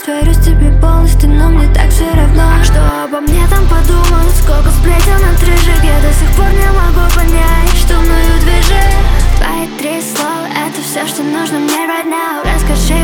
сверюсь тебе полностью, но мне так все равно, что обо мне там подумают. Сколько сплетен на трижек, я до сих пор не могу понять, что мною движет. Твои 3 слова — это все, что нужно мне right now. Расскажи